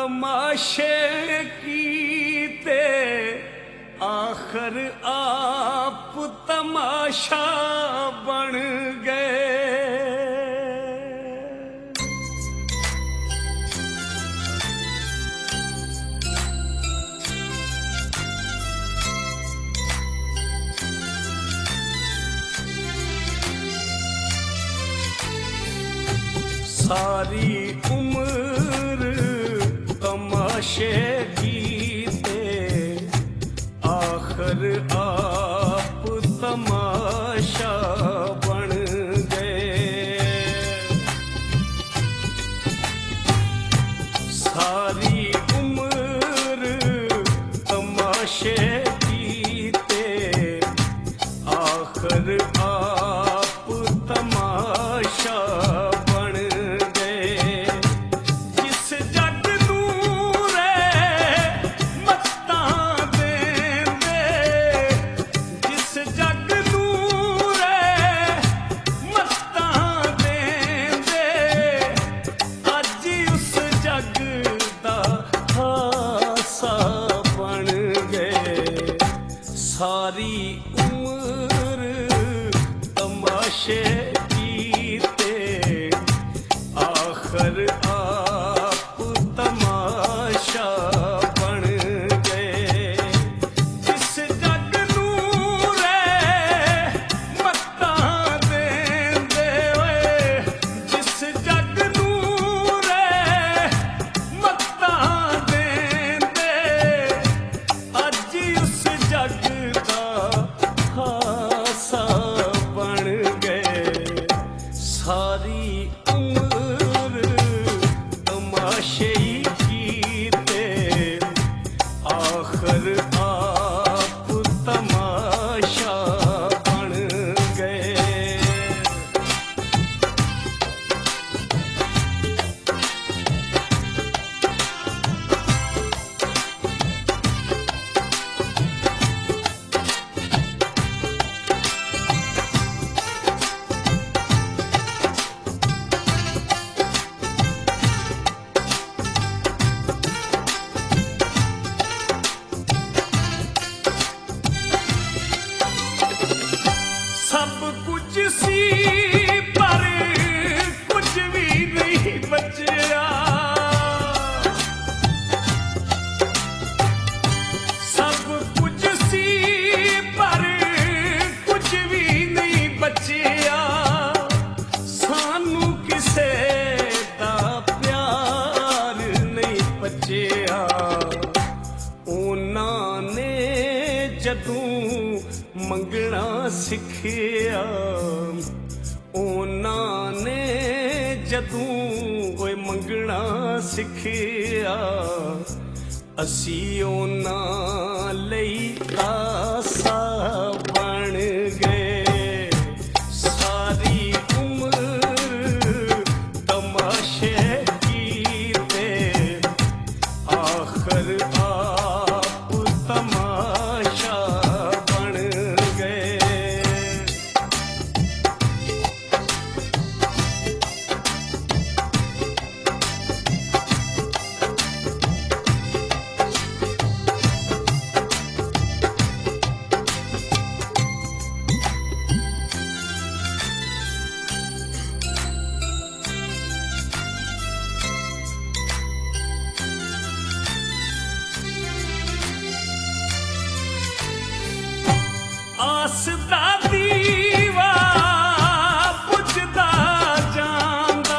तमाशे कीते आखिर आप तमाशा बन गए। सारी उम्र तमाशे कीते आखिर आप तमाशा बन गए। सारी उम्र तमाशे कीते आखिर आप तमाशा सारी उम्र तमाशे कीते आखिर आप तमाशा बन गए। जिस जग नूं मत्तां देंदे ओए, जिस जग नूं मत्तां देंदे अज उस जग बन गए। सारी उम्र तमाशे कीते आखिर आप तमाशा बन गए। सब कुछ सी पर कुछ भी नहीं बचा। सब कुछ सी पर कुछ भी नहीं बचा। सानू किसे दा प्यार नहीं बचा। उन्होंने जदों मंगना सिखिया, उन्होंने जदों कोई मंगना सिखिया, असी उन्हां लई आसा बन गए। सारी उम्र तमाशे कीते आखिर आप तमाशा बन गए। आस दा दीवा बुझदा जांदा,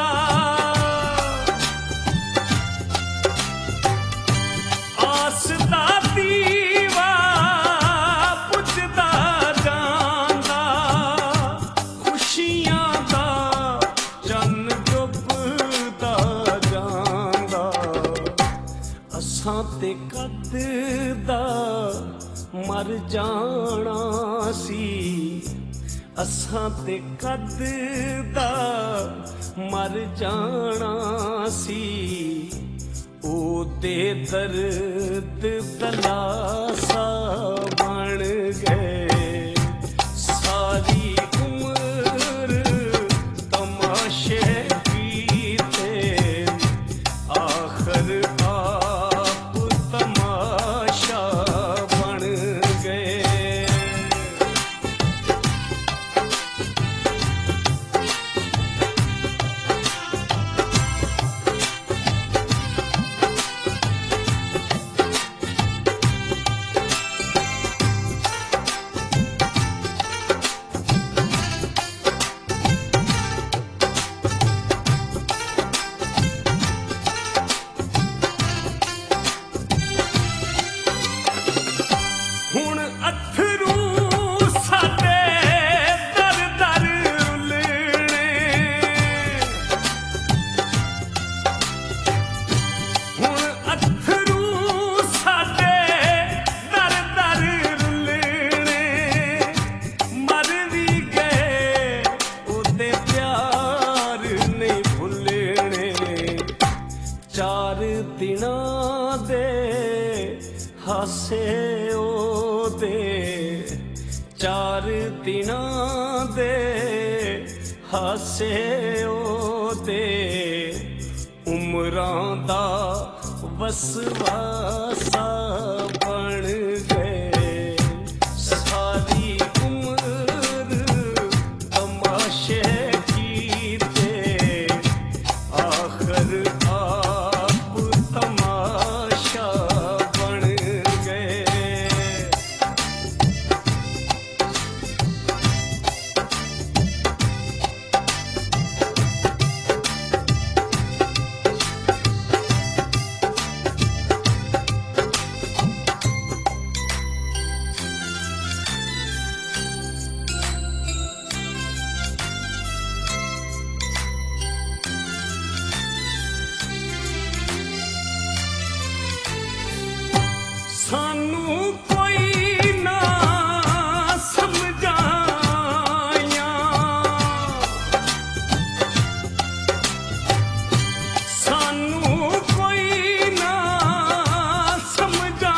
आस दा दीवा बुझदा जांदा, खुशियां दा चन्न डुबदा जांदा। असां ते कद दा मर जाना सी, असां ते कद दा मर जाना सी। ओदे दर्द दलासा बन गए। सारी उम्र तमाशे कीते आखिर ਹਾਸੇ ਉਹਦੇ ਉਮਰਾਂ ਦਾ ਵਸਵਾਸਾ ਬਣ ਗਏ। ਸਾਰੀ ਉਮਰ ਤਮਾਸ਼ੇ ਕੀਤੇ, ਆਖਰ ਆਪ ਤਮਾਸ਼ਾ ਬਣ ਗਏ। ਸਾਨੂੰ ਕੋਈ ਨਾ ਸਮਝਾਇਆ, ਸਾਨੂੰ ਕੋਈ ਨਾ ਸਮਝਾਇਆ,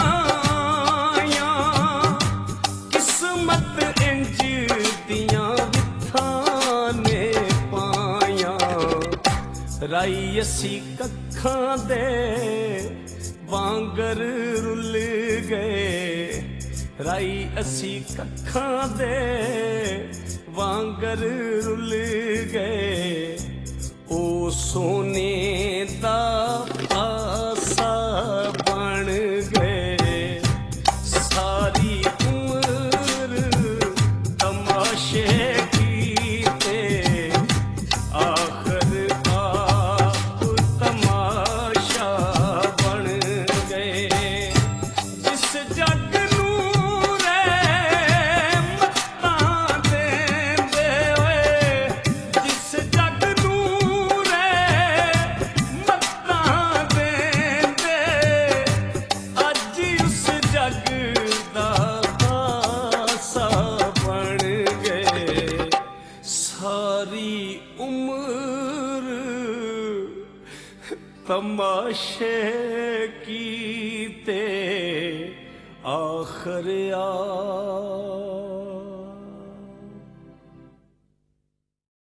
ਕਿਸਮਤ ਇੰਜ ਦੀਆਂ ਵਿਥਾਂ ਨੇ ਪਾਈਆਂ। ਰਾਈ ਅਸੀਂ ਕੱਖਾਂ ਦੇ ਵਾਂਗਰ ਰੁੱਲ ਗਏ, ਰਾਈ ਅਸੀਂ ਕੱਖਾਂ ਦੇ ਵਾਂਗਰ ਰੁੱਲ ਗਏ। ਉਹ ਸੋਨੇ ਦਾ ਆਸਾ ਬਣ ਗਏ। ਸਾਰੀ ਉਮਰ ਤਮਾਸ਼ੇ ਕੀਤੇ, ਆਖਰ ਆਪ ਤਮਾਸ਼ਾ ਬਣ ਗਏ। ਜਿਸ ਜੱਗ ਨੂੰ ਰਹਿਮਤਾਂ ਦੇਂਦੇ ਓਏ, ਜਿਸ ਜੱਗ ਨੂੰ ਰਹਿਮਤਾਂ ਦੇਂਦੇ, ਅੱਜ ਉਸ ਜੱਗ ਦਾ ਹਾਸਾ ਬਣ ਗਏ। ਸਾਰੀ ਉਮਰ ਤਮਾਸ਼ੇ ਕੀਤੇ, ਆਖਰ ਆ